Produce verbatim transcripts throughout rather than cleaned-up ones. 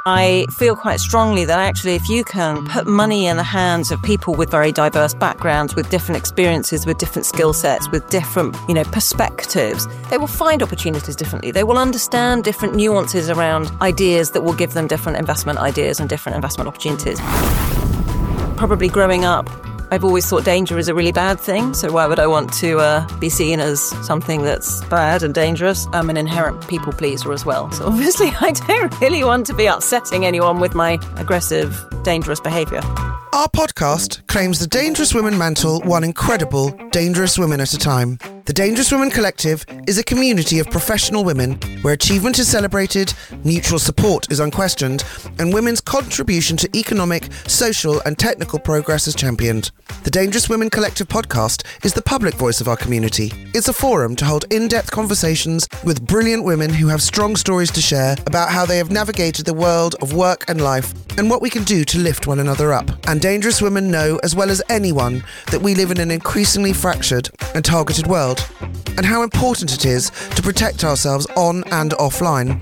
I feel quite strongly that actually if you can put money in the hands of people with very diverse backgrounds, with different experiences, with different skill sets, with different, you know, perspectives, they will find opportunities differently. They will understand different nuances around ideas that will give them different investment ideas and different investment opportunities. Probably growing up, I've always thought danger is a really bad thing, so why would I want to uh, be seen as something that's bad and dangerous? I'm an inherent people pleaser as well, so obviously I don't really want to be upsetting anyone with my aggressive, dangerous behaviour. Our podcast claims the Dangerous Women mantle one incredible, dangerous women at a time. The Dangerous Women Collective is a community of professional women where achievement is celebrated, mutual support is unquestioned, and women's contribution to economic, social and technical progress is championed. The Dangerous Women Collective podcast is the public voice of our community. It's a forum to hold in-depth conversations with brilliant women who have strong stories to share about how they have navigated the world of work and life and what we can do to lift one another up. And Dangerous Women know, as well as anyone, that we live in an increasingly fractured and targeted world, and how important it is to protect ourselves on and offline.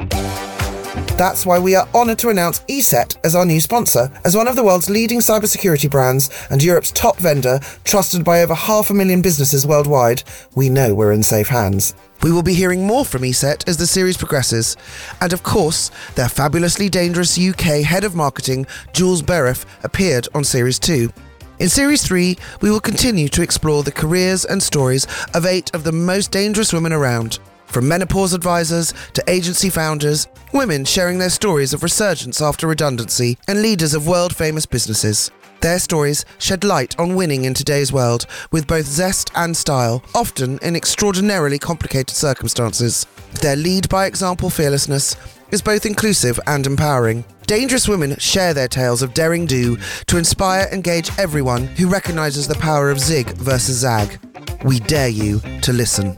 That's why we are honoured to announce ESET as our new sponsor. As one of the world's leading cybersecurity brands and Europe's top vendor, trusted by over half a million businesses worldwide, we know we're in safe hands. We will be hearing more from ESET as the series progresses. And of course, their fabulously dangerous U K head of marketing, Jules Berriff, appeared on Series two. In Series three, we will continue to explore the careers and stories of eight of the most dangerous women around. From menopause advisors to agency founders, women sharing their stories of resurgence after redundancy, and leaders of world-famous businesses. Their stories shed light on winning in today's world with both zest and style, often in extraordinarily complicated circumstances. Their lead by example fearlessness is both inclusive and empowering. Dangerous women share their tales of daring do to inspire and engage everyone who recognises the power of zig versus zag. We dare you to listen.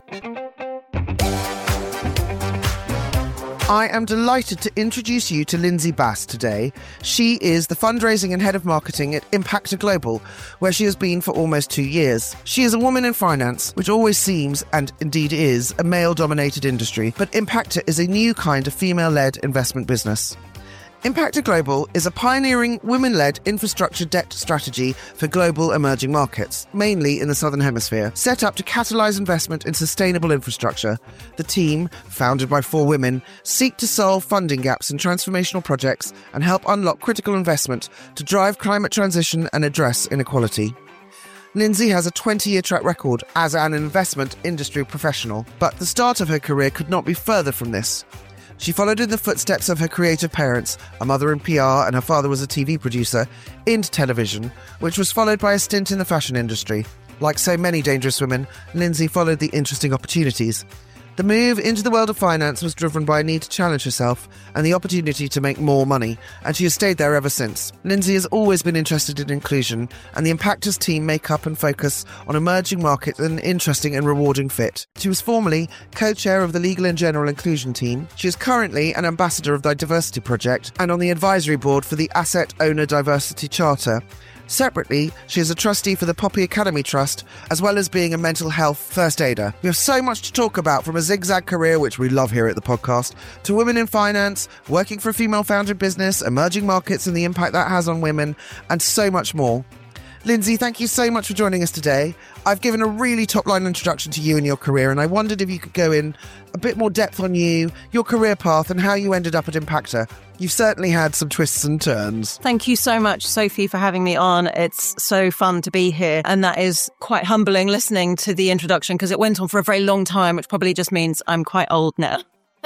I am delighted to introduce you to Lindsay Bass today. She is the fundraising and head of marketing at Impactor Global, where she has been for almost two years. She is a woman in finance, which always seems, and indeed is, a male-dominated industry, but Impactor is a new kind of female-led investment business. Impactor Global is a pioneering women-led infrastructure debt strategy for global emerging markets, mainly in the Southern Hemisphere, set up to catalyse investment in sustainable infrastructure. The team, founded by four women, seek to solve funding gaps in transformational projects and help unlock critical investment to drive climate transition and address inequality. Lindsay has a twenty-year track record as an investment industry professional, but the start of her career could not be further from this. She followed in the footsteps of her creative parents, a mother in P R and her father was a T V producer, into television, which was followed by a stint in the fashion industry. Like so many dangerous women, Lindsay followed the interesting opportunities. The move into the world of finance was driven by a need to challenge herself and the opportunity to make more money, and she has stayed there ever since. Lindsay has always been interested in inclusion, and the Impactors team make up and focus on emerging markets and an interesting and rewarding fit. She was formerly co-chair of the Legal and General Inclusion team. She is currently an ambassador of the Diversity Project and on the advisory board for the Asset Owner Diversity Charter. Separately, she is a trustee for the Poppy Academy Trust, as well as being a mental health first aider. We have so much to talk about, from a zigzag career, which we love here at the podcast, to women in finance, working for a female-founded business, emerging markets and the impact that has on women, and so much more. Lindsay, thank you so much for joining us today. I've given a really top-line introduction to you and your career, and I wondered if you could go in a bit more depth on you, your career path, and how you ended up at Impactor. You've certainly had some twists and turns. Thank you so much, Sophie, for having me on. It's so fun to be here. And that is quite humbling listening to the introduction, because it went on for a very long time, which probably just means I'm quite old now.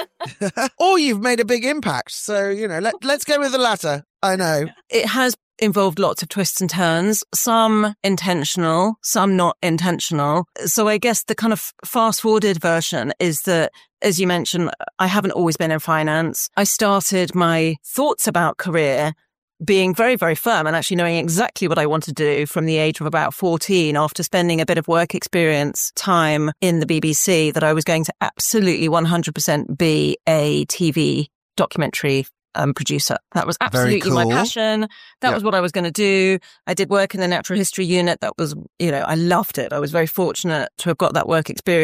Or you've made a big impact. So, you know, let, let's go with the latter. I know. It has involved lots of twists and turns, some intentional, some not intentional. So I guess the kind of fast-forwarded version is that, as you mentioned, I haven't always been in finance. I started my thoughts about career being very, very firm and actually knowing exactly what I want to do from the age of about fourteen, after spending a bit of work experience time in the B B C, that I was going to absolutely one hundred percent be a T V documentary Um, producer. That was absolutely cool. my passion. That yep. was what I was going to do. I did work in the natural history unit. That was, you know, I loved it. I was very fortunate to have got that work experience.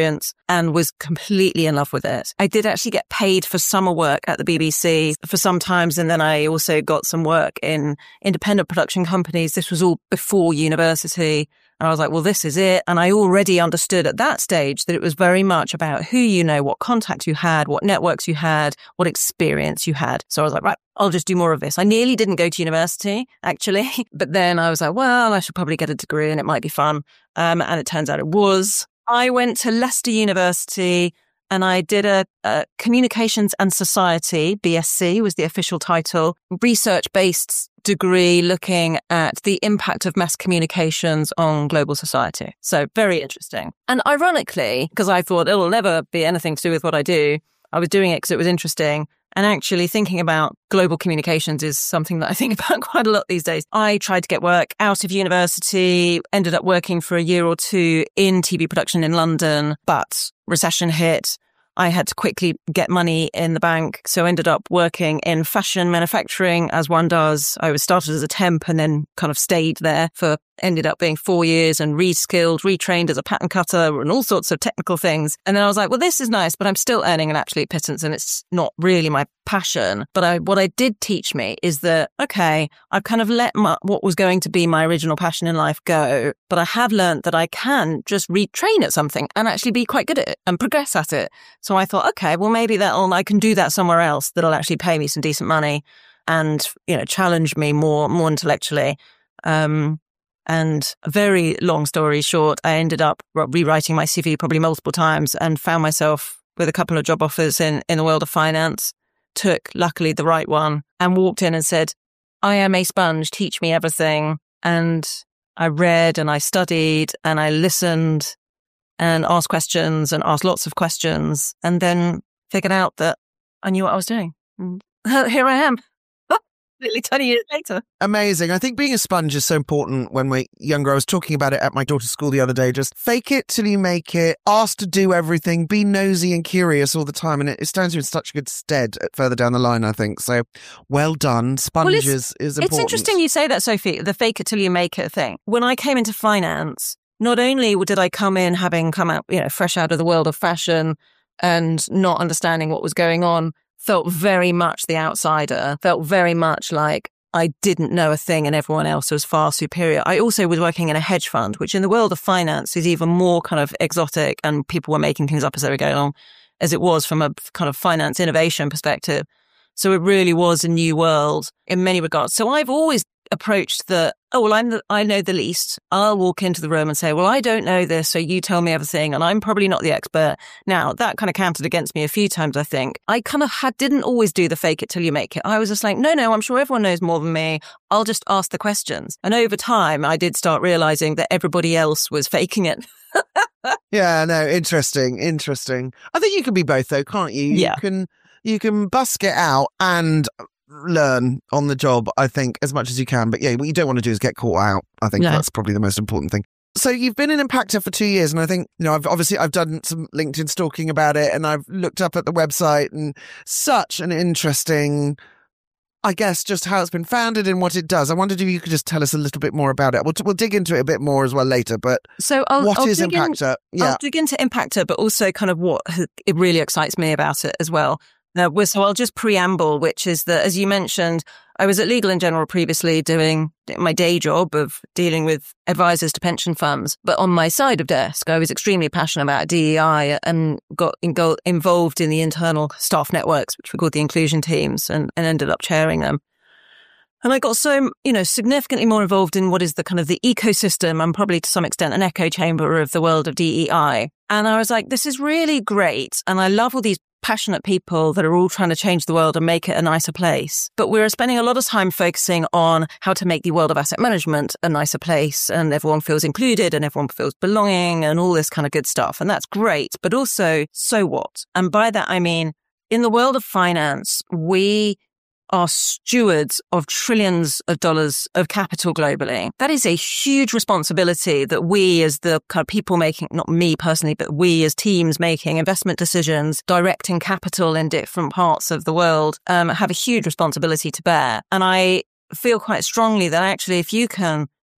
and was completely in love with it. I did actually get paid for summer work at the B B C for some times, and then I also got some work in independent production companies. This was all before university. And I was like, well, this is it. And I already understood at that stage that it was very much about who you know, what contacts you had, what networks you had, what experience you had. So I was like, right, I'll just do more of this. I nearly didn't go to university, actually. But then I was like, well, I should probably get a degree and it might be fun. Um, and it turns out it was. I went to Leicester University and I did a, a Communications and Society, B S c was the official title, research-based degree looking at the impact of mass communications on global society. So very interesting. And ironically, because I thought it'll never be anything to do with what I do, I was doing it because it was interesting. And actually thinking about global communications is something that I think about quite a lot these days. I tried to get work out of university, ended up working for a year or two in T V production in London, but recession hit. I had to quickly get money in the bank, so ended up working in fashion manufacturing, as one does. I was started as a temp and then kind of stayed there for, ended up being four years and reskilled, retrained as a pattern cutter and all sorts of technical things. And then I was like, well, this is nice, but I'm still earning an absolute pittance and it's not really my passion. But I, what I did teach me is that, okay, I've kind of let my, what was going to be my original passion in life go, but I have learned that I can just retrain at something and actually be quite good at it and progress at it. So I thought, okay, well, maybe that'll, I can do that somewhere else that'll actually pay me some decent money and, you know, challenge me more, more intellectually. Um, and a very long story short, I ended up rewriting my C V probably multiple times and found myself with a couple of job offers in, in the world of finance, took luckily the right one and walked in and said, I am a sponge, teach me everything. And I read and I studied and I listened and asked questions and asked lots of questions and then figured out that I knew what I was doing. And here I am, nearly twenty years later. Amazing. I think being a sponge is so important when we're younger. I was talking about it at my daughter's school the other day. Just fake it till you make it, ask to do everything, be nosy and curious all the time. And it, it stands you in such good stead further down the line, I think. So well done. Sponges well, is important. It's interesting you say that, Sophie, the fake it till you make it thing. When I came into finance, not only did I come in having come out, you know, fresh out of the world of fashion and not understanding what was going on, felt very much the outsider, felt very much like I didn't know a thing and everyone else was far superior. I also was working in a hedge fund, which in the world of finance is even more kind of exotic and people were making things up as they were going along, as it was from a kind of finance innovation perspective. So it really was a new world in many regards. So I've always approached the, oh, well, I'm the, I know the least. I'll walk into the room and say, well, I don't know this, so you tell me everything, and I'm probably not the expert. Now, that kind of counted against me a few times, I think. I kind of had, didn't always do the fake it till you make it. I was just like, no, no, I'm sure everyone knows more than me. I'll just ask the questions. And over time, I did start realizing that everybody else was faking it. Yeah, no, interesting, interesting. I think you can be both, though, can't you? Yeah. You can, you can busk it out and learn on the job, I think, as much as you can. But yeah, what you don't want to do is get caught out. I think no. that's probably the most important thing. So you've been in Impactor for two years, and I think, you know, I've obviously I've done some LinkedIn stalking about it, and I've looked up at the website, and such an interesting, I guess, just how it's been founded and what it does. I wondered if you could just tell us a little bit more about it. We'll, we'll dig into it a bit more as well later, but so I'll, what I'll is Impactor? In, yeah. I'll dig into Impactor, but also kind of what it really excites me about it as well. Now, so I'll just preamble, which is that, as you mentioned, I was at Legal and General previously doing my day job of dealing with advisors to pension funds. But on my side of desk, I was extremely passionate about D E I and got involved in the internal staff networks, which we called the inclusion teams, and, and ended up chairing them. And I got so, you know, significantly more involved in what is the kind of the ecosystem and probably to some extent an echo chamber of the world of D E I. And I was like, this is really great. And I love all these passionate people that are all trying to change the world and make it a nicer place. But we're spending a lot of time focusing on how to make the world of asset management a nicer place, and everyone feels included and everyone feels belonging and all this kind of good stuff. And that's great. But also, so what? And by that, I mean, in the world of finance, we are stewards of trillions of dollars of capital globally. That is a huge responsibility that we as the kind of people making, not me personally, but we as teams making investment decisions, directing capital in different parts of the world, um, have a huge responsibility to bear. And I feel quite strongly that actually if you can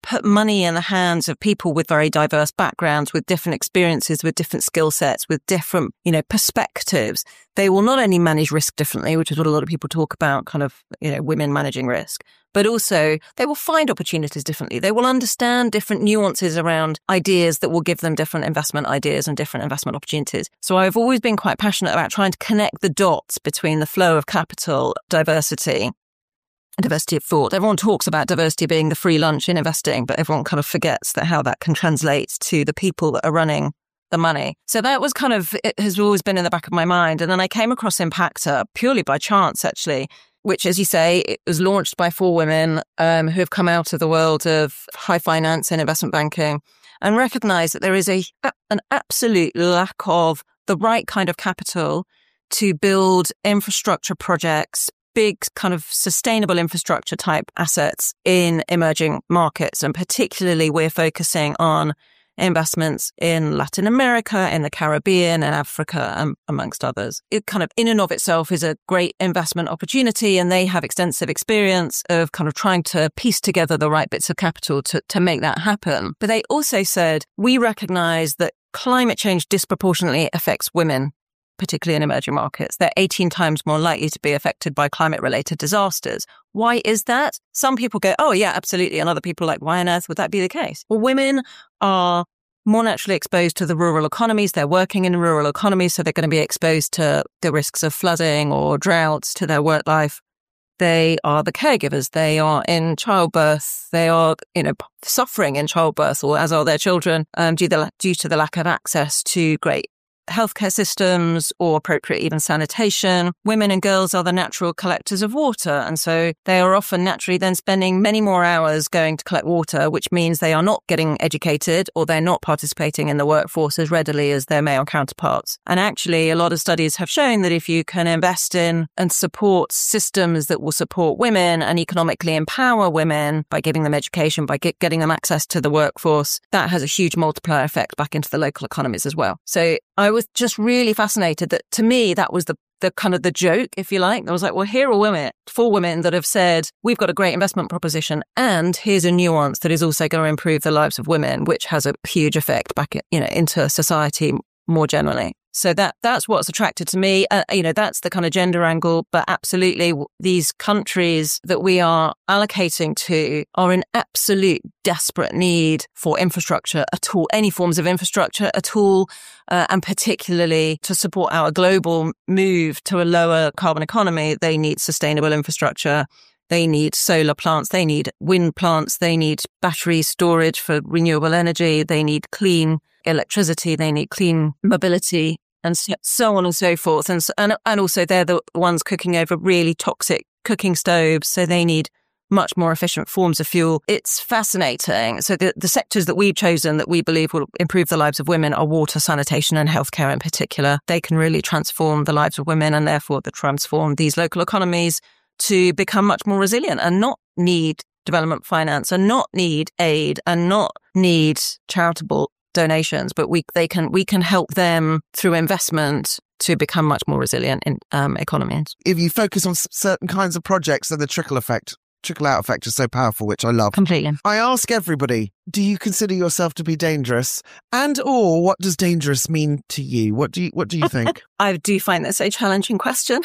put money in the hands of people with very diverse backgrounds, with different experiences, with different skill sets, with different, you know, perspectives, they will not only manage risk differently, which is what a lot of people talk about, kind of, you know, women managing risk, but also they will find opportunities differently. They will understand different nuances around ideas that will give them different investment ideas and different investment opportunities. So I've always been quite passionate about trying to connect the dots between the flow of capital, diversity, diversity of thought. Everyone talks about diversity being the free lunch in investing, but everyone kind of forgets that how that can translate to the people that are running the money. So that was kind of, it has always been in the back of my mind. And then I came across Impacta purely by chance, actually, which, as you say, it was launched by four women um, who have come out of the world of high finance and investment banking and recognize that there is a an absolute lack of the right kind of capital to build infrastructure projects, big kind of sustainable infrastructure type assets in emerging markets. And particularly we're focusing on investments in Latin America, in the Caribbean and Africa, um, amongst others. It kind of in and of itself is a great investment opportunity, and they have extensive experience of kind of trying to piece together the right bits of capital to, to make that happen. But they also said, we recognize that climate change disproportionately affects women, particularly in emerging markets. They're eighteen times more likely to be affected by climate-related disasters. Why is that? Some people go, oh, yeah, absolutely. And other people are like, why on earth would that be the case? Well, women are more naturally exposed to the rural economies. They're working in rural economies, so they're going to be exposed to the risks of flooding or droughts to their work life. They are the caregivers. They are in childbirth. They are, you know, suffering in childbirth, or as are their children, um, due, the, due to the lack of access to great healthcare systems or appropriate even sanitation. Women and girls are the natural collectors of water. And so they are often naturally then spending many more hours going to collect water, which means they are not getting educated or they're not participating in the workforce as readily as their male counterparts. And actually, a lot of studies have shown that if you can invest in and support systems that will support women and economically empower women by giving them education, by get, getting them access to the workforce, that has a huge multiplier effect back into the local economies as well. So I was just really fascinated that, to me, that was the the kind of the joke, if you like. I was like, well, here are women, four women that have said, we've got a great investment proposition, and here's a nuance that is also going to improve the lives of women, which has a huge effect back, you know, into society more generally. So that that's what's attracted to me. Uh, you know, that's the kind of gender angle. But absolutely, these countries that we are allocating to are in absolute desperate need for infrastructure at all, any forms of infrastructure at all, uh, and particularly to support our global move to a lower carbon economy. They need sustainable infrastructure. They need solar plants. They need wind plants. They need battery storage for renewable energy. They need clean electricity. They need clean mobility, and so on and so forth. And, and and also they're the ones cooking over really toxic cooking stoves, so they need much more efficient forms of fuel. It's fascinating. So the, the sectors that we've chosen that we believe will improve the lives of women are water, sanitation and healthcare in particular. They can really transform the lives of women and therefore the transform these local economies to become much more resilient and not need development finance and not need aid and not need charitable donations, but we they can we can help them through investment to become much more resilient in um, economies. If you focus on certain kinds of projects, then the trickle effect, trickle out effect is so powerful, which I love. Completely. I ask everybody, do you consider yourself to be dangerous? And or what does dangerous mean to you? What do you what do you think? I do find this a challenging question.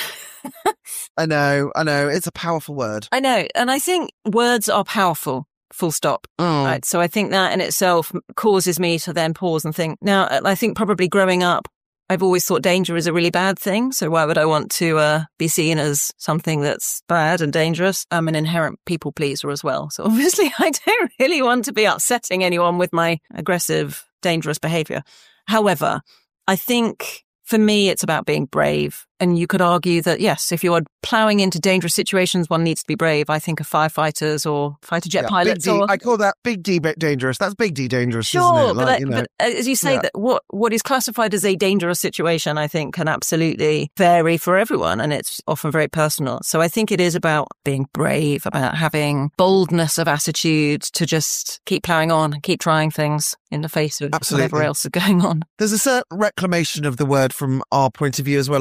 I know, I know. It's a powerful word. I know. And I think words are powerful. Full stop. Oh. Right. So I think that in itself causes me to then pause and think. Now, I think probably growing up, I've always thought danger is a really bad thing. So why would I want to uh, be seen as something that's bad and dangerous? I'm an inherent people pleaser as well. So obviously I don't really want to be upsetting anyone with my aggressive, dangerous behavior. However, I think for me, it's about being brave. And you could argue that, yes, if you are ploughing into dangerous situations, one needs to be brave. I think of firefighters or fighter jet yeah, pilots. Big D, or... I call that big D dangerous. That's big D dangerous, sure, isn't it? Like, but, you know, but as you say, yeah. that what, what is classified as a dangerous situation, I think, can absolutely vary for everyone. And it's often very personal. So I think it is about being brave, about having boldness of attitude to just keep ploughing on and keep trying things in the face of absolutely. whatever else is going on. There's a certain reclamation of the word from our point of view as well, I think. So there's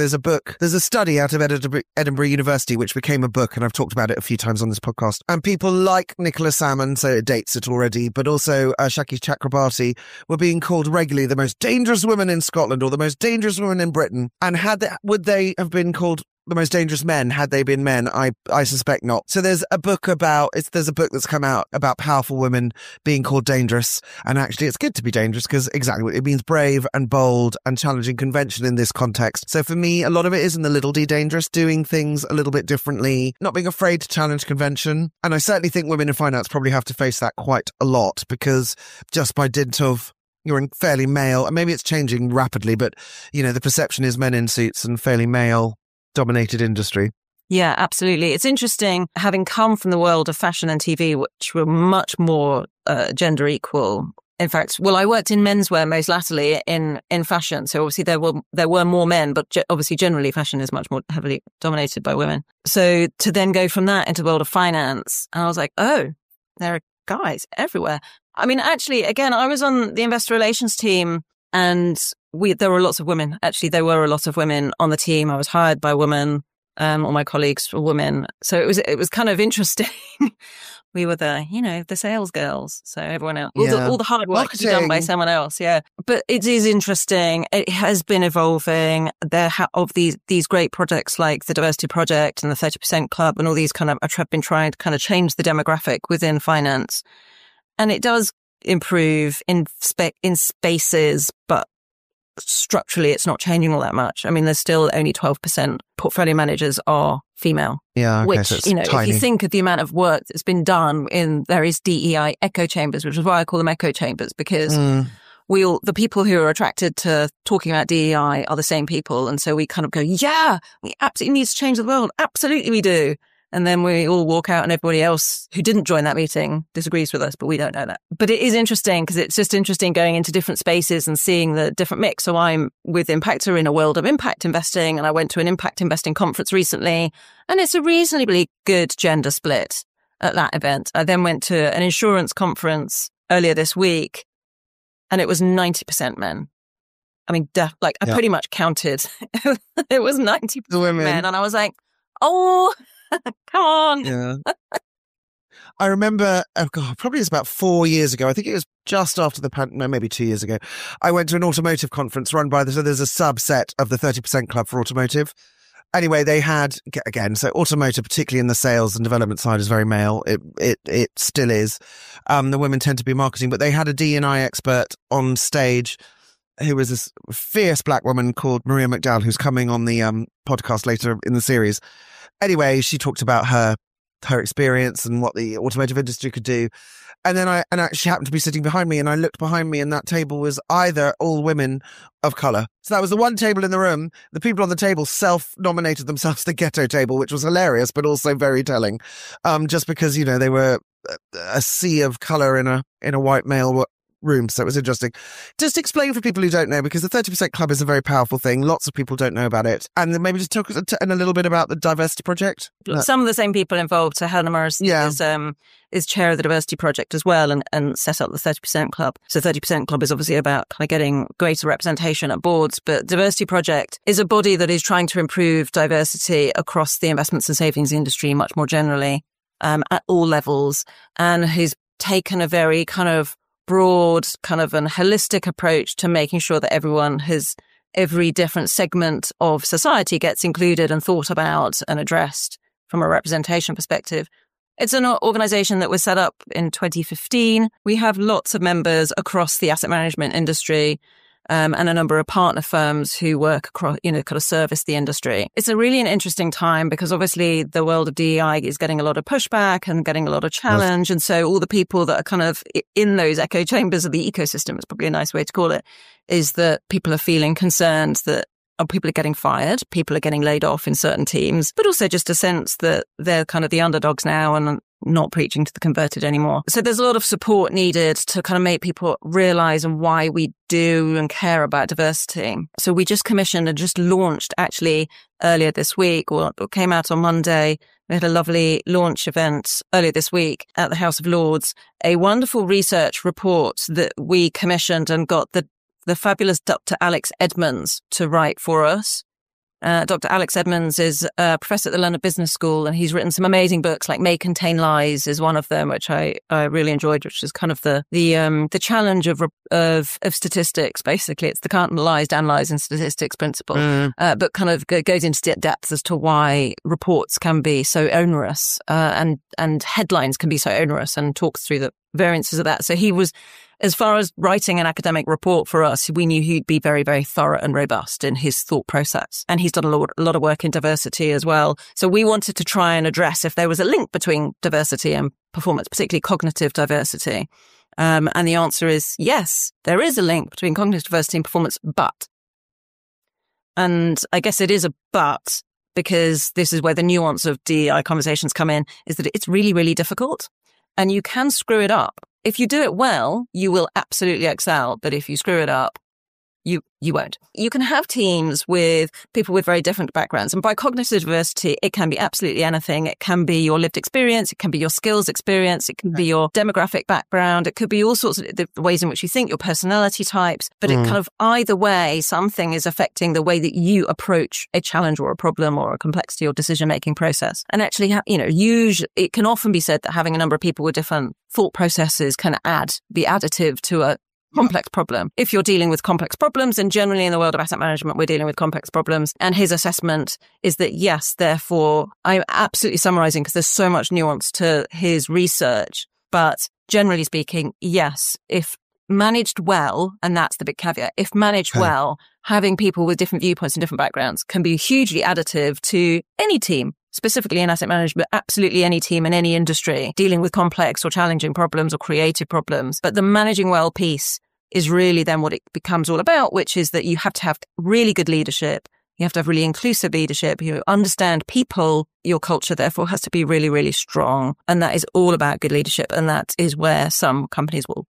there's a book, there's a study out of Edinburgh, Edinburgh University, which became a book, and I've talked about it a few times on this podcast. And people like Nicola Salmon, so it dates it already, but also uh, Shaki Chakrabarti were being called regularly the most dangerous women in Scotland or the most dangerous women in Britain. And had they, would they have been called the most dangerous men had they been men? I I suspect not. So there's a book about, it's, there's a book that's come out about powerful women being called dangerous. And actually it's good to be dangerous because exactly what it means, brave and bold and challenging convention in this context. So for me, a lot of it is in the little d dangerous, doing things a little bit differently, not being afraid to challenge convention. And I certainly think women in finance probably have to face that quite a lot because just by dint of you're in fairly male, and maybe it's changing rapidly, but you know, the perception is men in suits and fairly male dominated industry. Yeah, absolutely. It's interesting, having come from the world of fashion and T V, which were much more uh, gender equal. In fact, well, I worked in menswear most latterly in, in fashion. So obviously there were, there were more men, but ge- obviously generally fashion is much more heavily dominated by women. So to then go from that into the world of finance, and I was like, oh, there are guys everywhere. I mean, actually, again, I was on the investor relations team, and we, there were lots of women. Actually, there were a lot of women on the team. I was hired by women. Um, all my colleagues were women. So it was, it was kind of interesting. We were the, you know, the sales girls. So everyone else, all, yeah. the, all the hard work was done by someone else. Yeah. But it is interesting. It has been evolving. There ha- of these, these great projects like the Diversity Project and the thirty percent Club and all these kind of, I've been trying to kind of change the demographic within finance. And it does improve in spe- in spaces, but structurally it's not changing all that much. I mean, there's still only twelve percent portfolio managers are female. Yeah, okay, which, so it's you know, tiny. if you think of the amount of work that's been done in various D E I echo chambers, which is why I call them echo chambers, because mm. we all, the people who are attracted to talking about D E I are the same people. And so we kind of go, yeah, we absolutely need to change the world. Absolutely we do. And then we all walk out and everybody else who didn't join that meeting disagrees with us, but we don't know that. But it is interesting because it's just interesting going into different spaces and seeing the different mix. So I'm with Impactor in a world of impact investing, and I went to an impact investing conference recently, and it's a reasonably good gender split at that event. I then went to an insurance conference earlier this week, and it was ninety percent men. I mean, def- like I yeah. pretty much counted. It was ninety percent women. Men, and I was like, oh... Come on. Yeah. I remember, oh God, probably it was about four years ago. I think it was just after the pandemic, no, maybe two years ago. I went to an automotive conference run by the, so there's a subset of the thirty percent Club for automotive. Anyway, they had, again, so automotive, particularly in the sales and development side, is very male. It it it still is. Um, the women tend to be marketing, but they had a D and I expert on stage who was this fierce black woman called Maria McDowell, who's coming on the um podcast later in the series. Anyway, she talked about her her experience and what the automotive industry could do. And then I and I, she happened to be sitting behind me, and I looked behind me, and that table was either all women of colour. So that was the one table in the room. The people on the table self-nominated themselves the ghetto table, which was hilarious, but also very telling. Um, just because, you know, they were a sea of colour in a in a white male room. So it was interesting. Just explain for people who don't know, because the thirty percent Club is a very powerful thing. Lots of people don't know about it. And then maybe just talk in a little bit about the Diversity Project. Some of the same people involved. So Helena Morris yeah. is, um, is chair of the Diversity Project as well, and, and set up the thirty percent Club. So thirty percent Club is obviously about kind of getting greater representation at boards, but Diversity Project is a body that is trying to improve diversity across the investments and savings industry much more generally, um, at all levels, and has taken a very kind of broad, kind of an holistic approach to making sure that everyone has, every different segment of society gets included and thought about and addressed from a representation perspective. It's an organization that was set up in twenty fifteen. We have lots of members across the asset management industry, um, and a number of partner firms who work across, you know, kind of service the industry. It's a really an interesting time because obviously the world of D E I is getting a lot of pushback and getting a lot of challenge. Yes. And so all the people that are kind of in those echo chambers of the ecosystem, is probably a nice way to call it, is that people are feeling concerned that oh, people are getting fired, people are getting laid off in certain teams, but also just a sense that they're kind of the underdogs now and not preaching to the converted anymore. So there's a lot of support needed to kind of make people realize and why we do and care about diversity. So we just commissioned and just launched actually earlier this week, or it came out on Monday. We had a lovely launch event earlier this week at the House of Lords, a wonderful research report that we commissioned and got the, the fabulous Doctor Alex Edmonds to write for us. Uh, Doctor Alex Edmans is a professor at the London Business School, and he's written some amazing books, like May Contain Lies is one of them, which I, I really enjoyed, which is kind of the the um, the challenge of, of of statistics. Basically, it's the can't lies, analyze in statistics principle, mm. uh, but kind of goes into depth as to why reports can be so onerous uh, and and headlines can be so onerous, and talks through the variances of that. So he was, as far as writing an academic report for us, we knew he'd be very, very thorough and robust in his thought process. And he's done a lot, a lot of work in diversity as well. So we wanted to try and address if there was a link between diversity and performance, particularly cognitive diversity. Um, and the answer is yes, there is a link between cognitive diversity and performance, but. And I guess it is a but, because this is where the nuance of D E I conversations come in, is that it's really, really difficult. And you can screw it up. If you do it well, you will absolutely excel. But if you screw it up, you you won't. You can have teams with people with very different backgrounds. And by cognitive diversity, it can be absolutely anything. It can be your lived experience. It can be your skills experience. It can be your demographic background. It could be all sorts of the ways in which you think, your personality types. But mm. it kind of, either way, something is affecting the way that you approach a challenge or a problem or a complexity or decision-making process. And actually, you know, usually it can often be said that having a number of people with different thought processes can add, be additive to a complex problem. If you're dealing with complex problems, and generally in the world of asset management, we're dealing with complex problems. And his assessment is that, yes, therefore, I'm absolutely summarizing because there's so much nuance to his research. But generally speaking, yes, if managed well, and that's the big caveat, if managed okay. well, having people with different viewpoints and different backgrounds can be hugely additive to any team. Specifically in asset management, absolutely any team in any industry dealing with complex or challenging problems or creative problems. But the managing well piece is really then what it becomes all about, which is that you have to have really good leadership. You have to have really inclusive leadership. You understand people. Your culture, therefore, has to be really, really strong. And that is all about good leadership. And that is where some companies will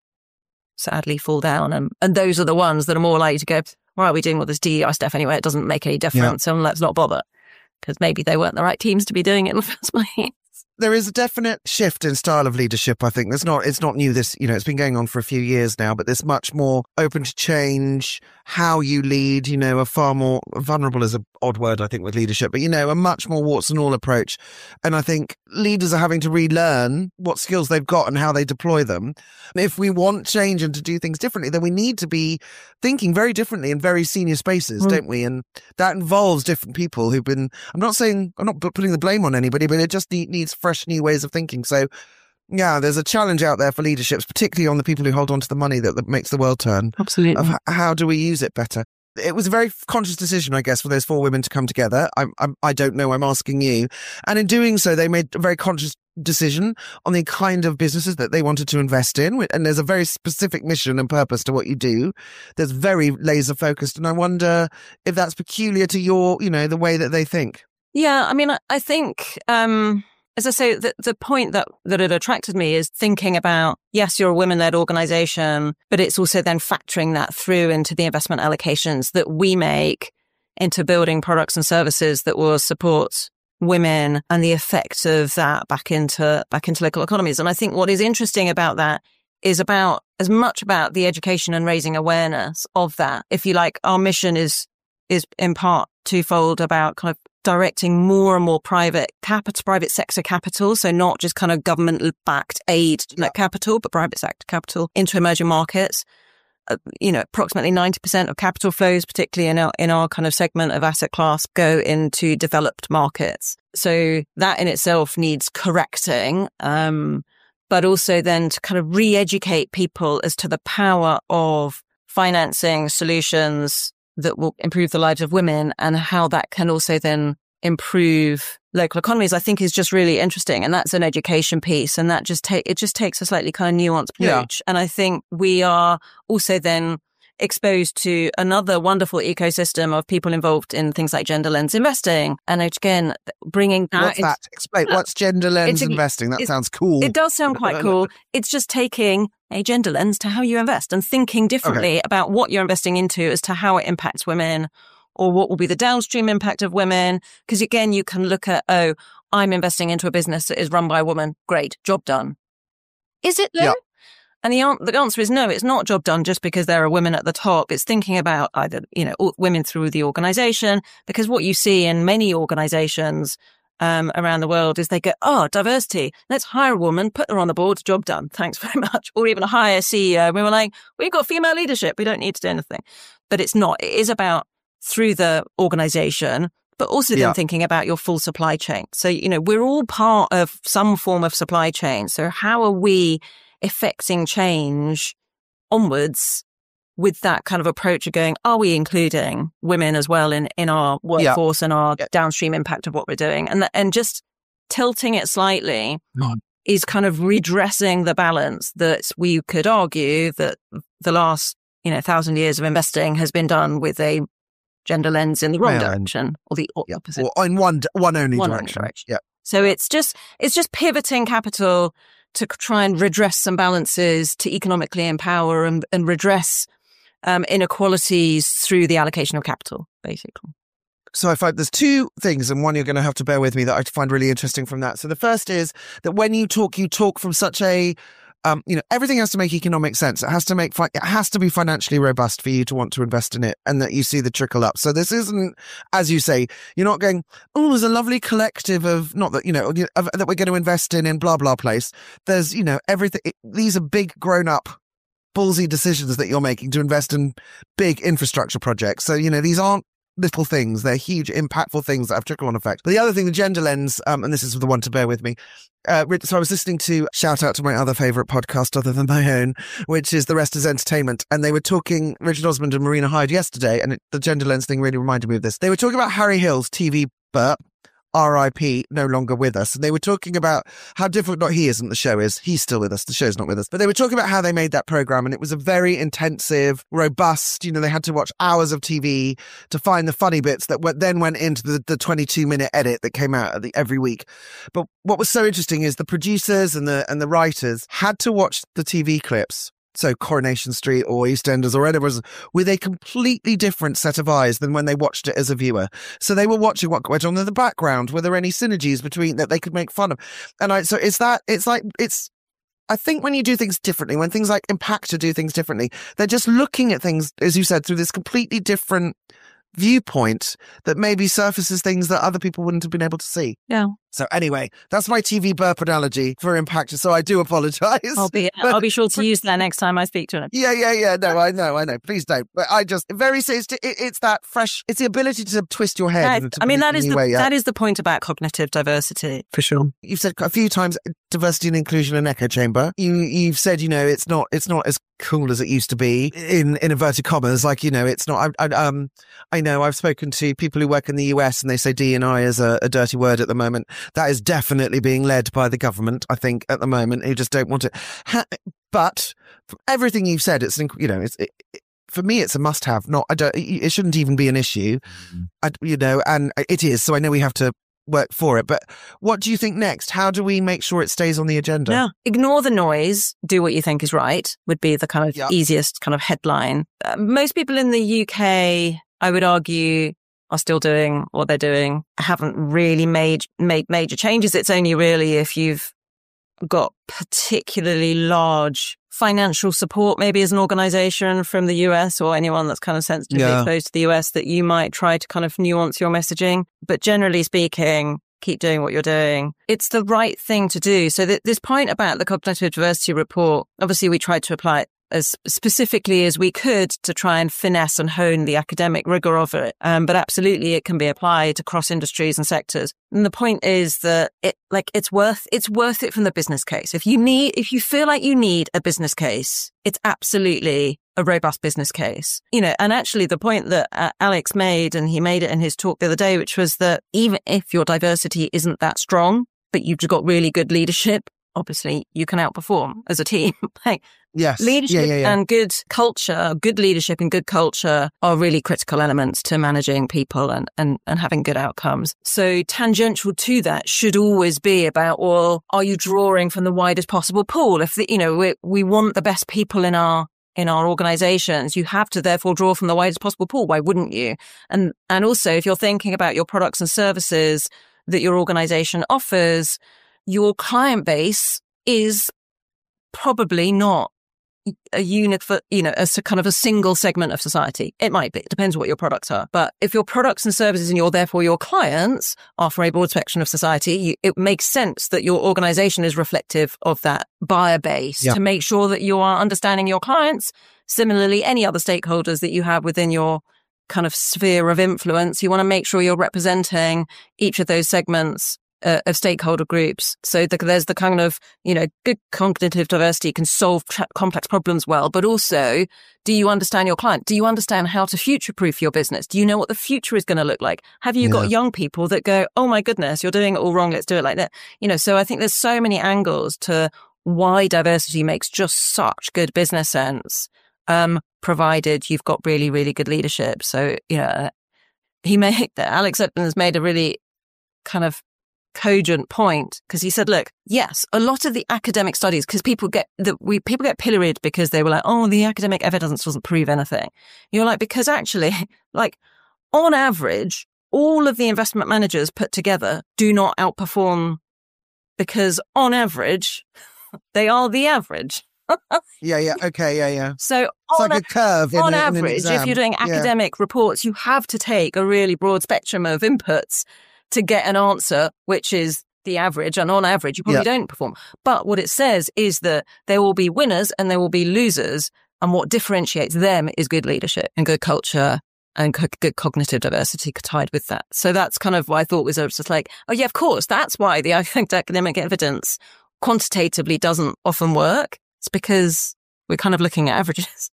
sadly fall down. And, and those are the ones that are more likely to go, why are we doing all this D E I stuff anyway? It doesn't make any difference. Yeah. And let's not bother. Because maybe they weren't the right teams to be doing it in the first place. There is a definite shift in style of leadership, I think. There's not, it's not new. This, you know, it's been going on for a few years now, but there's much more open to change. How you lead, you know, a far more vulnerable is an odd word, I think, with leadership, but, you know, a much more warts and all approach. And I think leaders are having to relearn what skills they've got and how they deploy them. And if we want change and to do things differently, then we need to be thinking very differently in very senior spaces, mm. don't we? And that involves different people who've been, I'm not saying, I'm not putting the blame on anybody, but it just need, needs fresh new ways of thinking. So yeah, there's a challenge out there for leaderships, particularly on the people who hold on to the money that, that makes the world turn. Absolutely. Of how do we use it better? It was a very conscious decision, I guess, for those four women to come together. I, I, I don't know, I'm asking you. And in doing so, they made a very conscious decision on the kind of businesses that they wanted to invest in. And there's a very specific mission and purpose to what you do. There's very laser focused. And I wonder if that's peculiar to your, you know, the way that they think. Yeah, I mean, I, I think... Um... As I say, the, the point that, that it attracted me is thinking about, yes, you're a women-led organization, but it's also then factoring that through into the investment allocations that we make into building products and services that will support women and the effect of that back into, back into local economies. And I think what is interesting about that is about as much about the education and raising awareness of that. If you like, our mission is, is in part twofold about kind of directing more and more private capital, private sector capital. So not just kind of government-backed aid yeah. capital, but private sector capital into emerging markets. Uh, you know, approximately ninety percent of capital flows, particularly in our, in our kind of segment of asset class, go into developed markets. So that in itself needs correcting. Um, but also then to kind of re-educate people as to the power of financing solutions that will improve the lives of women and how that can also then improve local economies, I think is just really interesting. And that's an education piece. And that just take, it just takes a slightly kind of nuanced approach. Yeah. And I think we are also then exposed to another wonderful ecosystem of people involved in things like gender lens investing. And again, bringing that. What's that? Explain. What's gender lens a, investing? That sounds cool. It does sound quite cool. It's just taking a gender lens to how you invest and thinking differently okay. about what you're investing into as to how it impacts women or what will be the downstream impact of women. Because again, you can look at, oh, I'm investing into a business that is run by a woman. Great. Job done. Is it though? Yeah. And the, an- the answer is no, it's not job done just because there are women at the top. It's thinking about either, you know, all- women through the organization, because what you see in many organizations um, around the world is they go, oh, diversity, let's hire a woman, put her on the board, job done, thanks very much. Or even hire a C E O. We were like, we've got female leadership, we don't need to do anything. But it's not. It is about through the organization, but also then Yeah. thinking about your full supply chain. So, you know, we're all part of some form of supply chain. So how are we effecting change onwards with that kind of approach of going, are we including women as well in, in our workforce yeah. and our yeah. downstream impact of what we're doing? And, and just tilting it slightly no. is kind of redressing the balance that we could argue that the last, you know, thousand years of investing has been done with a gender lens in the wrong well, direction or the yeah. opposite. Or in one, one only one direction. Only direction. Yeah. So it's just, it's just pivoting capital to try and redress some balances, to economically empower and, and redress um, inequalities through the allocation of capital, basically. So I find there's two things, and one you're going to have to bear with me, that I find really interesting from that. So the first is that when you talk, you talk from such a, um, you know, everything has to make economic sense. It has to make, fi- it has to be financially robust for you to want to invest in it, and that you see the trickle up. So this isn't, as you say, you're not going, oh, there's a lovely collective of, not that, you know, of, that we're going to invest in in blah, blah place. There's, you know, everything. It, these are big grown up ballsy decisions that you're making to invest in big infrastructure projects. So, you know, these aren't little things. They're huge, impactful things that have trickle-on effect. But the other thing, the gender lens, um, and this is the one to bear with me. Uh, so I was listening to, shout out to my other favourite podcast other than my own, which is The Rest is Entertainment. And they were talking, Richard Osmond and Marina Hyde yesterday, and it, the gender lens thing really reminded me of this. They were talking about Harry Hill's T V burp, R I P, no longer with us. And they were talking about how difficult, not he isn't, the show is. He's still with us. The show's not with us. But they were talking about how they made that program. And it was a very intensive, robust, you know, they had to watch hours of T V to find the funny bits that went, then went into the, the twenty-two minute edit that came out at the, every week. But what was so interesting is the producers and the, and the writers had to watch the T V clips. So Coronation Street or EastEnders or whatever, with a completely different set of eyes than when they watched it as a viewer. So they were watching what went on in the background. Were there any synergies between that they could make fun of? And I, so it's that, it's like, it's, I think when you do things differently, when things like Impactor do things differently, they're just looking at things, as you said, through this completely different viewpoint that maybe surfaces things that other people wouldn't have been able to see. Yeah. So anyway, that's my T V burp analogy for Impactor. So I do apologise. I'll be but, I'll be sure to use that next time I speak to him. Yeah, yeah, yeah. No, I know, I know. Please don't. But I just very it's, it, it's that fresh. It's the ability to twist your head. Yeah, I mean, that is the way, yeah. that is the point about cognitive diversity for sure. You've said a few times diversity and inclusion and echo chamber. You you've said you know it's not it's not as cool as it used to be in in inverted commas. Like you know it's not. I, I um I know I've spoken to people who work in the U S and they say D and I is a, a dirty word at the moment. That is definitely being led by the government, I think, at the moment, who just don't want it. Ha- but from everything you've said, it's, you know, it's, it, it, for me, it's a must have. Not, I don't, it shouldn't even be an issue, mm-hmm. I, you know, and it is. So I know we have to work for it. But what do you think next? How do we make sure it stays on the agenda? Yeah. Ignore the noise. Do what you think is right would be the kind of yep. easiest kind of headline. Uh, most people in the U K, I would argue, are still doing what they're doing, haven't really made made major changes. It's only really if you've got particularly large financial support, maybe as an organization from the U S or anyone that's kind of sensitively yeah. exposed to the U S, that you might try to kind of nuance your messaging. But generally speaking, keep doing what you're doing. It's the right thing to do. So th- this point about the cognitive diversity report, obviously we tried to apply it as specifically as we could to try and finesse and hone the academic rigor of it. Um, but absolutely it can be applied across industries and sectors. And the point is that it, like, it's worth, it's worth it from the business case. If you need, if you feel like you need a business case, it's absolutely a robust business case. You know, and actually the point that uh, Alex made, and he made it in his talk the other day, which was that even if your diversity isn't that strong, but you've got really good leadership, obviously you can outperform as a team. Like, yes. Leadership yeah, yeah, yeah. and good culture, good leadership and good culture are really critical elements to managing people and, and, and having good outcomes. So tangential to that should always be about, well, are you drawing from the widest possible pool? If the, you know, we, we want the best people in our in our organizations, you have to therefore draw from the widest possible pool. Why wouldn't you? And and also, if you're thinking about your products and services that your organization offers, your client base is probably not a unit for, you know, as a kind of a single segment of society. It might be. It depends what your products are. But if your products and services and your, therefore your clients are for a broad section of society, you, it makes sense that your organization is reflective of that buyer base yeah. to make sure that you are understanding your clients. Similarly, any other stakeholders that you have within your kind of sphere of influence, you want to make sure you're representing each of those segments uh, of stakeholder groups. So the, there's the kind of, you know, good cognitive diversity can solve tra- complex problems well, but also, do you understand your client? Do you understand how to future-proof your business? Do you know what the future is going to look like? Have you yeah. got young people that go, oh my goodness, you're doing it all wrong, let's do it like that? You know, so I think there's so many angles to why diversity makes just such good business sense. Um, provided you've got really, really good leadership. So, you know, he made that Alex Epton has made a really kind of cogent point because he said, look, yes, a lot of the academic studies, because people get that we people get pilloried because they were like, oh, the academic evidence doesn't prove anything. You're like, because actually, like on average, all of the investment managers put together do not outperform because on average, they are the average. yeah, yeah, okay, yeah, yeah. So it's on like a curve. On in, average, in if you're doing academic yeah. reports, you have to take a really broad spectrum of inputs to get an answer, which is the average. And on average, you probably yeah. don't perform. But what it says is that there will be winners and there will be losers. And what differentiates them is good leadership and good culture and co- good cognitive diversity tied with that. So that's kind of what I thought was, I was just like, oh yeah, of course, that's why the academic evidence quantitatively doesn't often work. It's because we're kind of looking at averages.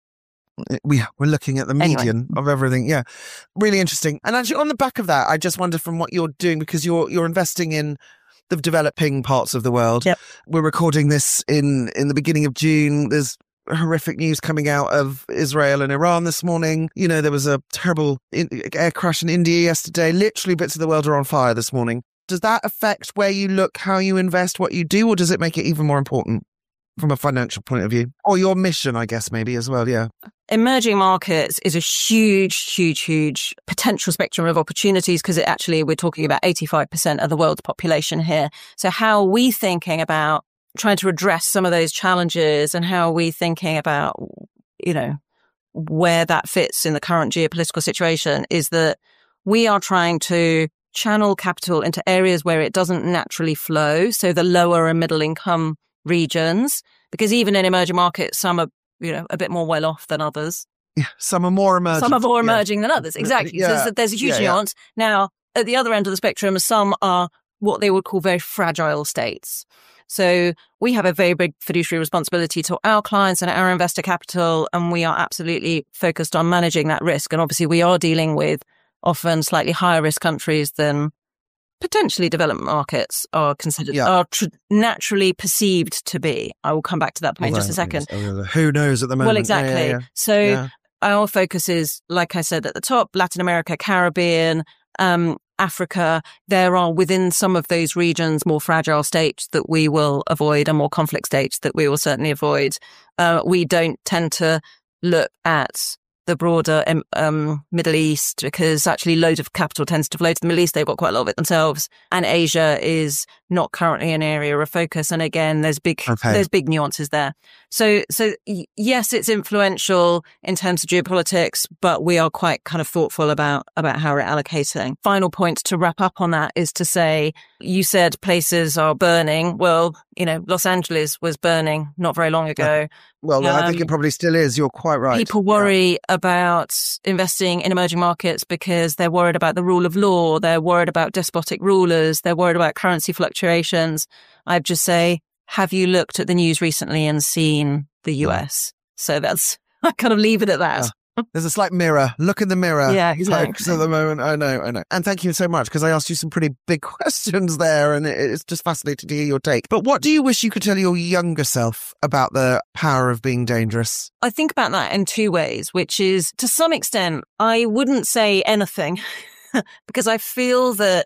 We, we're looking at the median anyway. of everything. Yeah. Really interesting. And actually on the back of that, I just wonder from what you're doing, because you're you're investing in the developing parts of the world. Yep. We're recording this in, in the beginning of June. There's horrific news coming out of Israel and Iran this morning. You know, there was a terrible in, air crash in India yesterday. Literally bits of the world are on fire this morning. Does that affect where you look, how you invest, what you do, or does it make it even more important from a financial point of view? Or your mission, I guess, maybe as well, yeah. Emerging markets is a huge, huge, huge potential spectrum of opportunities because it actually, we're talking about eighty-five percent of the world's population here. So how are we thinking about trying to address some of those challenges, and how are we thinking about, you know, where that fits in the current geopolitical situation is that we are trying to channel capital into areas where it doesn't naturally flow. So the lower and middle income regions, because even in emerging markets, some are, you know, a bit more well off than others. Yeah, some are more emerging. Some are more yeah. emerging than others. Exactly. Yeah. So there's, there's a huge yeah, nuance. Yeah. Now, at the other end of the spectrum, some are what they would call very fragile states. So we have a very big fiduciary responsibility to our clients and our investor capital, and we are absolutely focused on managing that risk. And obviously, we are dealing with often slightly higher risk countries than potentially developed markets are considered, yeah. are tr- naturally perceived to be. I will come back to that point well, in just a second. Who knows at the moment? Well, exactly. Yeah, yeah, yeah. So yeah. our focus is, like I said at the top, Latin America, Caribbean, um, Africa. There are within some of those regions more fragile states that we will avoid and more conflict states that we will certainly avoid. Uh, we don't tend to look at the broader um, Middle East because actually loads of capital tends to flow to the Middle East. They've got quite a lot of it themselves. And Asia is not currently an area of focus. And again, there's big, okay. there's big nuances there. So, so yes, it's influential in terms of geopolitics, but we are quite kind of thoughtful about, about how we're allocating. Final point to wrap up on that is to say, you said places are burning. Well, you know, Los Angeles was burning not very long ago. Well, um, I think it probably still is. You're quite right. People worry yeah. about investing in emerging markets because they're worried about the rule of law. They're worried about despotic rulers. They're worried about currency fluctuations. I'd just say, have you looked at the news recently and seen the U S? So that's, I kind of leave it at that. Yeah. There's a slight mirror. Look in the mirror. Yeah, exactly. At the moment. I know, I know. And thank you so much because I asked you some pretty big questions there and it's just fascinating to hear your take. But what do you wish you could tell your younger self about the power of being dangerous? I think about that in two ways, which is to some extent, I wouldn't say anything because I feel that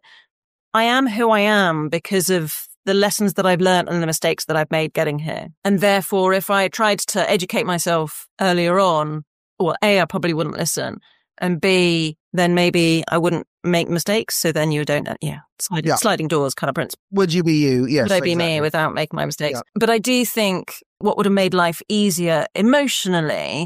I am who I am because of the lessons that I've learned and the mistakes that I've made getting here. And therefore, if I tried to educate myself earlier on, well, A, I probably wouldn't listen. And B, then maybe I wouldn't make mistakes. So then you don't, yeah, sliding, yeah. sliding doors kind of principle. Would you be you? Yes. Would I be exactly. me without making my mistakes? Yeah. But I do think what would have made life easier emotionally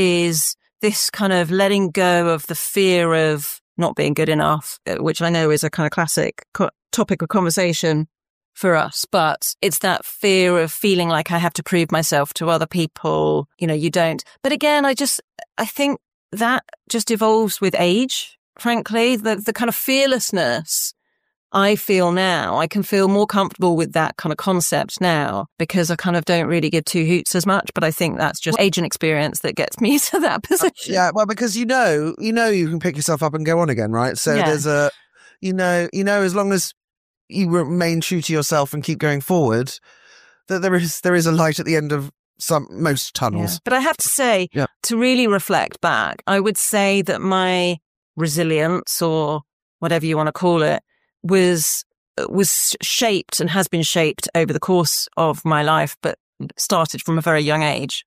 is this kind of letting go of the fear of not being good enough, which I know is a kind of classic co- topic of conversation for us. But it's that fear of feeling like I have to prove myself to other people. You know, you don't. But again, I just, I think that just evolves with age, frankly. The, the kind of fearlessness I feel now, I can feel more comfortable with that kind of concept now because I kind of don't really give two hoots as much. But I think that's just age and experience that gets me to that position. Yeah, well, because you know, you know, you can pick yourself up and go on again, right? So Yeah. there's a, you know, you know, as long as you remain true to yourself and keep going forward, that there is there is a light at the end of some most tunnels. Yeah. But I have to say, Yeah. to really reflect back, I would say that my resilience, or whatever you want to call it, was was shaped and has been shaped over the course of my life, but started from a very young age,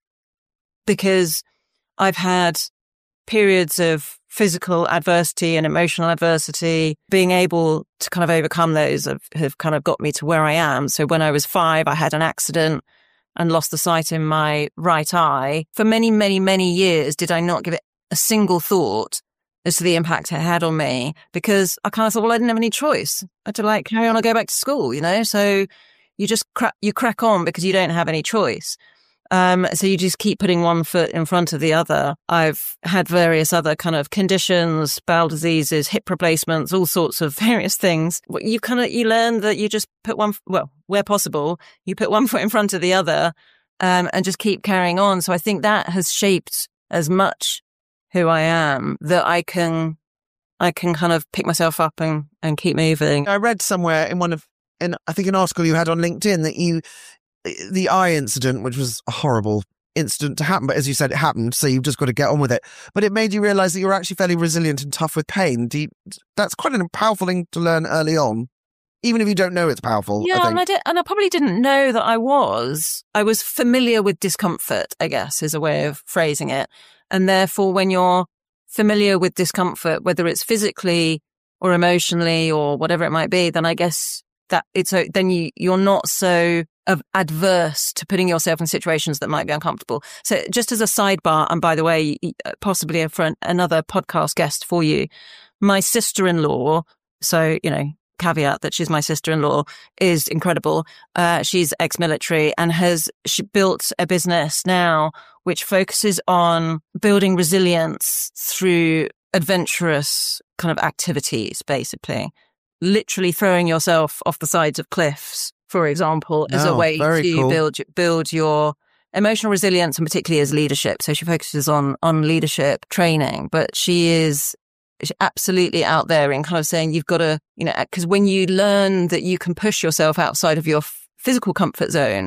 because I've had periods of physical adversity and emotional adversity. Being able to kind of overcome those have, have kind of got me to where I am. So when I was five, I had an accident and lost the sight in my right eye. For many, many, many years, did I not give it a single thought as to the impact it had on me, because I kind of thought, well, I didn't have any choice. I had to like carry on and go back to school, you know? So you just crack, you crack on because you don't have any choice. Um, so you just keep putting one foot in front of the other. I've had various other kind of conditions, bowel diseases, hip replacements, all sorts of various things. You kind of, you learn that you just put one, well, where possible, you put one foot in front of the other, um, and just keep carrying on. So I think that has shaped as much who I am, that I can, I can kind of pick myself up and, and keep moving. I read somewhere in one of, in I think an article you had on LinkedIn, that you, the eye incident, which was a horrible incident to happen, but as you said, it happened, so you've just got to get on with it. But it made you realise that you're actually fairly resilient and tough with pain. Do you, that's quite a powerful thing to learn early on, even if you don't know it's powerful. Yeah, I think. and I did, and I probably didn't know that I was. I was familiar with discomfort, I guess, is a way of phrasing it. And therefore, when you're familiar with discomfort, whether it's physically or emotionally or whatever it might be, then I guess that it's a, then you you're not so of adverse to putting yourself in situations that might be uncomfortable. So just as a sidebar, and by the way, possibly a friend, another podcast guest for you, my sister-in-law, so, you know, caveat that she's my sister-in-law, is incredible. Uh, she's ex-military and has she built a business now which focuses on building resilience through adventurous kind of activities, basically. Literally throwing yourself off the sides of cliffs, for example, as Oh, a way very to cool. build build your emotional resilience, and particularly as leadership. So she focuses on on leadership training, but she is she's absolutely out there in kind of saying you've got to, you know, because when you learn that you can push yourself outside of your f- physical comfort zone,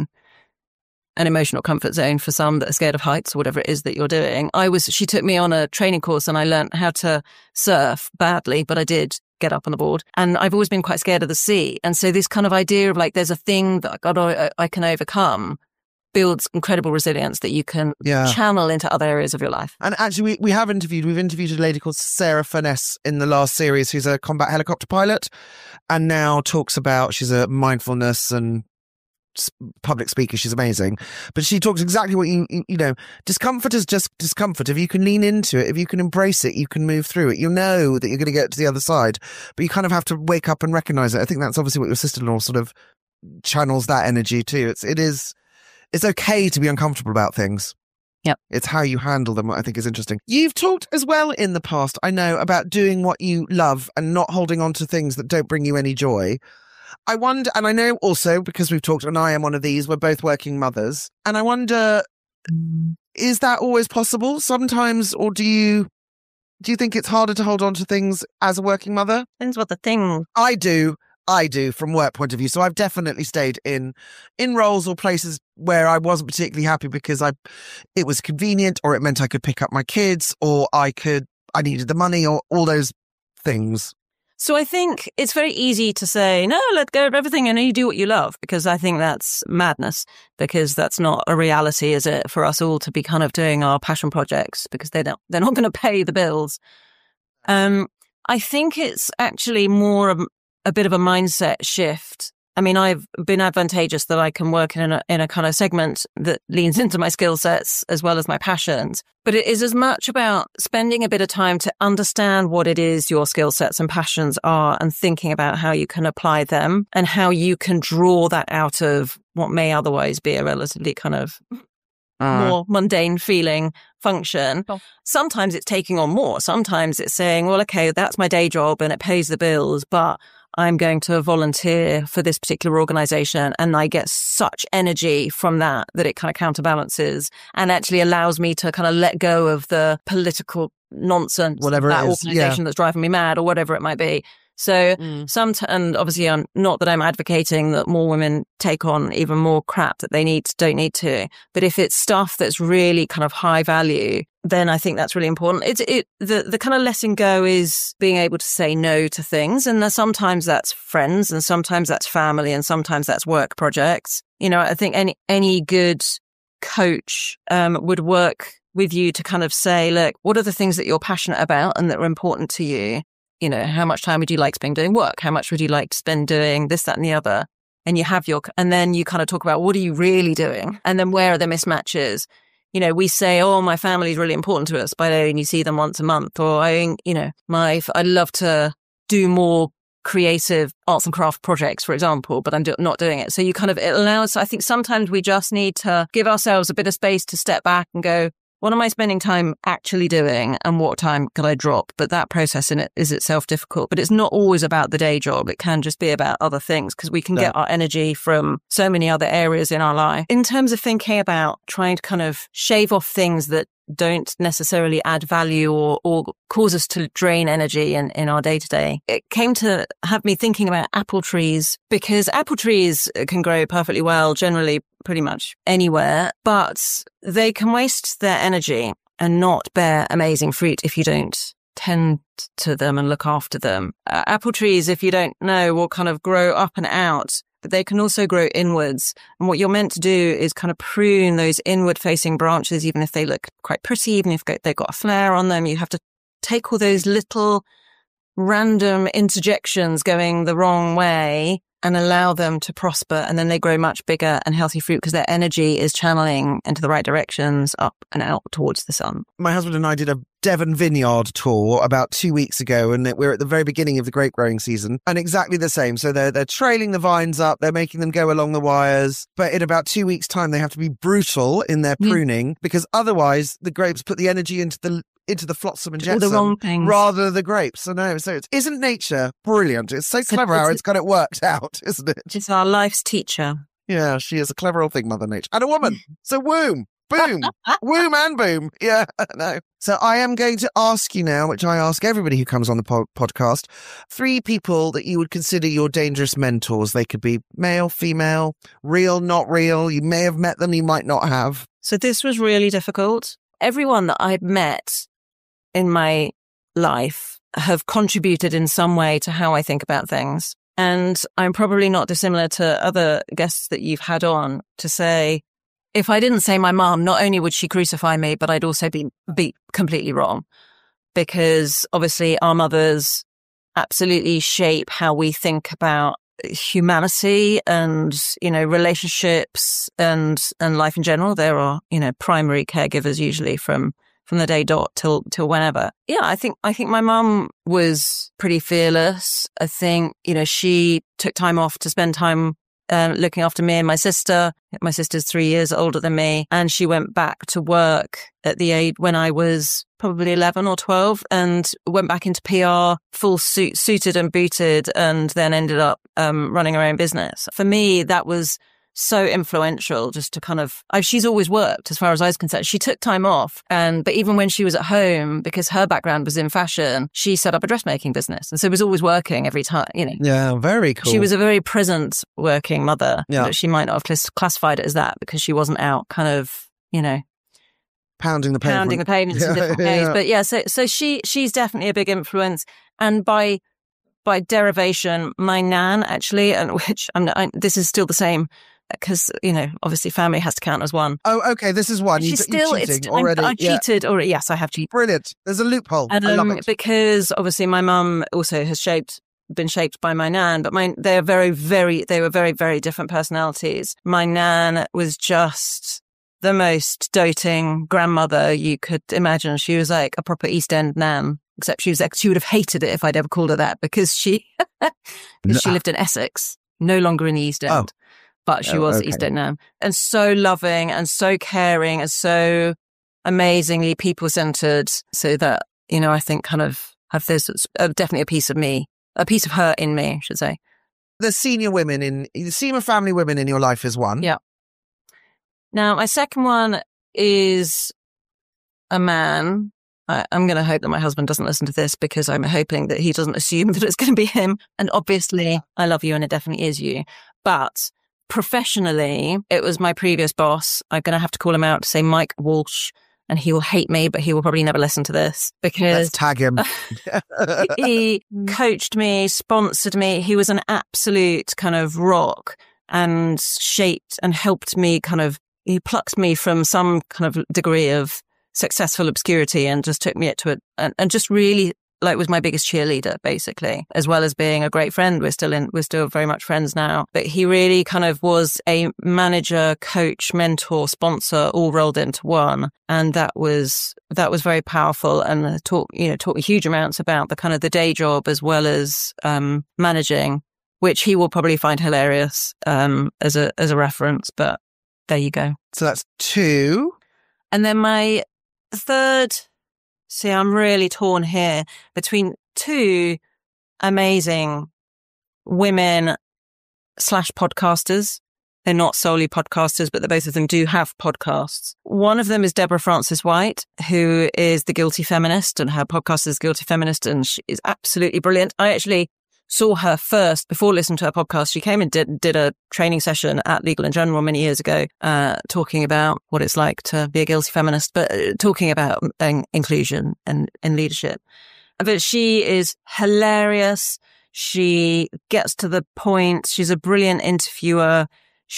an emotional comfort zone for some that are scared of heights or whatever it is that you're doing. I was, she took me on a training course and I learned how to surf badly, but I did get up on the board. And I've always been quite scared of the sea. And so this kind of idea of like, there's a thing that I got, I can overcome builds incredible resilience that you can Yeah. channel into other areas of your life. And actually, we, we have interviewed, we've interviewed a lady called Sarah Furness in the last series, who's a combat helicopter pilot, and now talks about, she's a mindfulness and s- public speaker. She's amazing. But she talks exactly what you, you, you know, discomfort is just discomfort. If you can lean into it, if you can embrace it, you can move through it. You know that you're going to get to the other side, but you kind of have to wake up and recognize it. I think that's obviously what your sister-in-law sort of channels that energy too. It's, it is, it's okay to be uncomfortable about things. Yep. It's how you handle them, I think, is interesting. You've talked as well in the past, I know, about doing what you love and not holding on to things that don't bring you any joy. I wonder, and I know also, because we've talked, and I am one of these, we're both working mothers, and I wonder, is that always possible sometimes, or do you do you think it's harder to hold on to things as a working mother? Depends what the thing. I do. I do from work point of view. So I've definitely stayed in in roles or places where I wasn't particularly happy because I it was convenient, or it meant I could pick up my kids, or I could I needed the money, or all those things. So I think it's very easy to say, no, let go of everything and you do what you love, because I think that's madness, because that's not a reality, is it, for us all to be kind of doing our passion projects, because they don't, they're not going to pay the bills. Um, I think it's actually more a, a bit of a mindset shift I mean, I've been advantageous that I can work in a, in a kind of segment that leans into my skill sets as well as my passions. But it is as much about spending a bit of time to understand what it is your skill sets and passions are and thinking about how you can apply them and how you can draw that out of what may otherwise be a relatively kind of Uh, more mundane feeling function. Oh. Sometimes it's taking on more. Sometimes it's saying, well, okay, that's my day job and it pays the bills, but I'm going to volunteer for this particular organization and I get such energy from that that it kind of counterbalances and actually allows me to kind of let go of the political nonsense, whatever that it is. organization yeah. that's driving me mad or whatever it might be. So mm. some, t- and obviously I'm not that I'm advocating that more women take on even more crap that they need, don't need to. But if it's stuff that's really kind of high value, then I think that's really important. It's, it, the, the kind of letting go is being able to say no to things. And sometimes that's friends and sometimes that's family and sometimes that's work projects. You know, I think any, any good coach, um, would work with you to kind of say, look, what are the things that you're passionate about and that are important to you? You know, how much time would you like to spend doing work? How much would you like to spend doing this, that, and the other? And you have your, and then you kind of talk about what are you really doing? And then where are the mismatches? You know, we say, oh, my family is really important to us, but I only see them once a month. Or I, you know, my, I'd love to do more creative arts and craft projects, for example, but I'm do- not doing it. So you kind of, it allows, I think sometimes we just need to give ourselves a bit of space to step back and go, what am I spending time actually doing and what time could I drop? But that process in it is itself difficult. But it's not always about the day job. It can just be about other things because we can no. get our energy from so many other areas in our life. In terms of thinking about trying to kind of shave off things that don't necessarily add value or, or cause us to drain energy in, in our day-to-day. It came to have me thinking about apple trees because apple trees can grow perfectly well, generally pretty much anywhere, but they can waste their energy and not bear amazing fruit if you don't tend to them and look after them. Uh, apple trees, if you don't know, will kind of grow up and out, but they can also grow inwards. And what you're meant to do is kind of prune those inward facing branches, even if they look quite pretty, even if they've got a flare on them. You have to take all those little random interjections going the wrong way and allow them to prosper. And then they grow much bigger and healthy fruit because their energy is channeling into the right directions, up and out towards the sun. My husband and I did a Devon vineyard tour about two weeks ago, and we're at the very beginning of the grape growing season, and exactly the same. So they're, they're trailing the vines up, they're making them go along the wires, but in about two weeks' time, they have to be brutal in their pruning mm. because otherwise the grapes put the energy into the into the flotsam and jetsam the wrong things. Rather than the grapes. So no, so it's, isn't nature brilliant? It's so clever how it's got it worked out, isn't it? It's our life's teacher. Yeah, she is a clever old thing, Mother Nature. And a woman. So womb. Boom. Womb and boom. Yeah, no. So I am going to ask you now, which I ask everybody who comes on the po- podcast, three people that you would consider your dangerous mentors. They could be male, female, real, not real. You may have met them, you might not have. So this was really difficult. Everyone that I've met in my life have contributed in some way to how I think about things. And I'm probably not dissimilar to other guests that you've had on to say, if I didn't say my mum, not only would she crucify me, but I'd also be, be completely wrong. Because obviously our mothers absolutely shape how we think about humanity and, you know, relationships and, and life in general. There are, you know, primary caregivers usually from from the day dot till, till whenever. Yeah, I think, I think my mum was pretty fearless. I think, you know, she took time off to spend time um, looking after me and my sister. My sister's three years older than me. And she went back to work at the age when I was probably eleven or twelve and went back into P R, full suit, suited and booted, and then ended up um, running her own business. For me, that was so influential just to kind of, I, she's always worked as far as I was concerned. She took time off. And, but even when she was at home, because her background was in fashion, she set up a dressmaking business. And so it was always working every time, you know. Yeah, very cool. She was a very present working mother. Yeah. But she might not have class- classified it as that because she wasn't out kind of, you know, pounding the pavement. Pounding the pavements in different ways. Yeah. But yeah, so, so she, she's definitely a big influence. And by, by derivation, my nan actually, and which I'm, I, this is still the same, because, you know, obviously family has to count as one. Oh, okay, this is one. She's you, still, you're cheating it's, already. I, I yeah. cheated already. Yes, I have cheated. Brilliant. There's a loophole. And, I love um, it. because obviously my mum also has shaped been shaped by my nan, but my, they are very, very, they were very, very different personalities. My nan was just the most doting grandmother you could imagine. She was like a proper East End nan, except she was like, she would have hated it if I'd ever called her that because she, because no. she lived in Essex, no longer in the East End, oh. but she oh, was okay. East End nan, and so loving and so caring and so amazingly people-centered, so that, you know, I think kind of have this uh, definitely a piece of me, a piece of her in me, I should say. The senior women in, the senior family women in your life is one. Yeah. Now, my second one is a man. I, I'm going to hope that my husband doesn't listen to this because I'm hoping that he doesn't assume that it's going to be him. And obviously, I love you and it definitely is you. But professionally, it was my previous boss. I'm going to have to call him out to say Mike Walsh. And he will hate me, but he will probably never listen to this because let's tag him. He coached me, sponsored me. He was an absolute kind of rock and shaped and helped me kind of, he plucked me from some kind of degree of successful obscurity and just took me to it and, and just really like was my biggest cheerleader, basically, as well as being a great friend. We're still in, we're still very much friends now. But he really kind of was a manager, coach, mentor, sponsor, all rolled into one. And that was, that was very powerful and taught, you know, taught me huge amounts about the kind of the day job as well as, um, managing, which he will probably find hilarious, um, as a, as a reference. But there you go. So that's two. And then my third, see, I'm really torn here between two amazing women slash podcasters. They're not solely podcasters, but the both of them do have podcasts. One of them is Deborah Frances-White, who is the Guilty Feminist, and her podcast is Guilty Feminist, and she is absolutely brilliant. I actually saw her first before listening to her podcast. She came and did, did a training session at Legal and General many years ago, uh, talking about what it's like to be a guilty feminist, but uh, talking about um, inclusion and, and leadership. But she is hilarious. She gets to the point. She's a brilliant interviewer.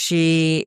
She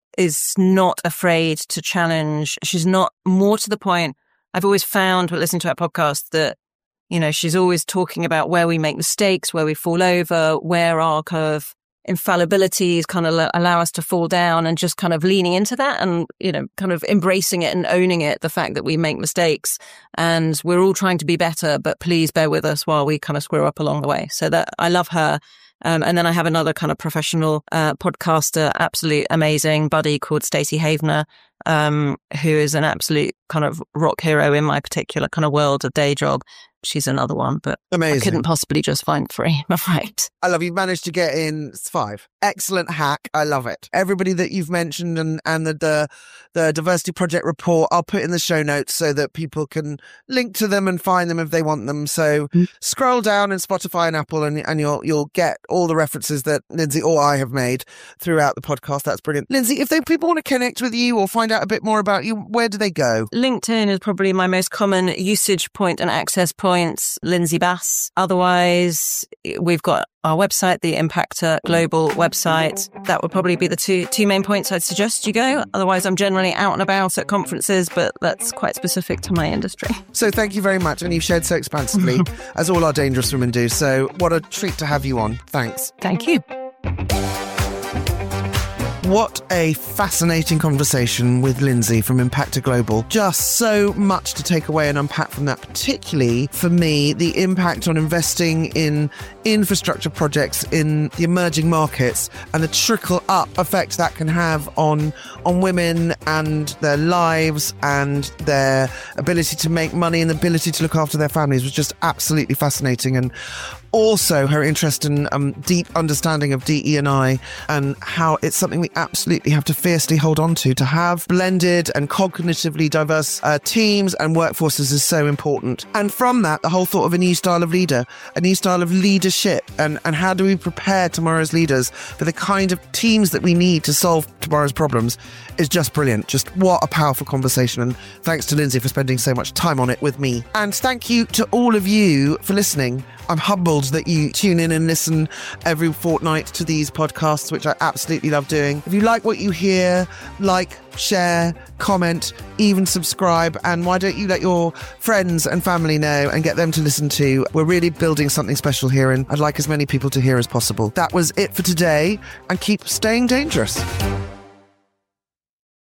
is not afraid to challenge. She's not, more to the point. I've always found, when listening to her podcast, that you know, she's always talking about where we make mistakes, where we fall over, where our kind of infallibilities kind of allow us to fall down, and just kind of leaning into that and, you know, kind of embracing it and owning it, the fact that we make mistakes and we're all trying to be better, but please bear with us while we kind of screw up along the way. So that I love her. Um, and then I have another kind of professional uh, podcaster, absolute amazing buddy called Stacey Havener, um, who is an absolute kind of rock hero in my particular kind of world of day job. She's another one, but amazing. I couldn't possibly just find three. I'm afraid. I love you've managed to get in five. Excellent hack. I love it. Everybody that you've mentioned and, and the, the the Diversity Project report, I'll put in the show notes so that people can link to them and find them if they want them. So mm. scroll down in Spotify and Apple and, and you'll you'll get all the references that Lindsay or I have made throughout the podcast. That's brilliant. Lindsay, if they, people want to connect with you or find out a bit more about you, where do they go? LinkedIn is probably my most common usage point and access point. Lindsay Bass. Otherwise, we've got our website, the Impactor Global website. That would probably be the two two main points I'd suggest you go. Otherwise, I'm generally out and about at conferences, but that's quite specific to my industry. So thank you very much. And you've shared so expansively, as all our dangerous women do. So what a treat to have you on. Thanks. Thank you. What a fascinating conversation with Lindsay from Impactor Global. Just so much to take away and unpack from that, particularly for me, the impact on investing in infrastructure projects in the emerging markets and the trickle up effect that can have on, on women and their lives and their ability to make money and the ability to look after their families was just absolutely fascinating. And also her interest in um, deep understanding of D E and I and how it's something we absolutely have to fiercely hold on to. To have blended and cognitively diverse uh, teams and workforces is so important. And from that, the whole thought of a new style of leader, a new style of leadership, and, and how do we prepare tomorrow's leaders for the kind of teams that we need to solve tomorrow's problems is just brilliant. Just what a powerful conversation. And thanks to Lindsay for spending so much time on it with me. And thank you to all of you for listening. I'm humbled that you tune in and listen every fortnight to these podcasts, which I absolutely love doing. If you like what you hear, like, share, comment, even subscribe. And why don't you let your friends and family know and get them to listen too? We're really building something special here, and I'd like as many people to hear as possible. That was it for today, and keep staying dangerous.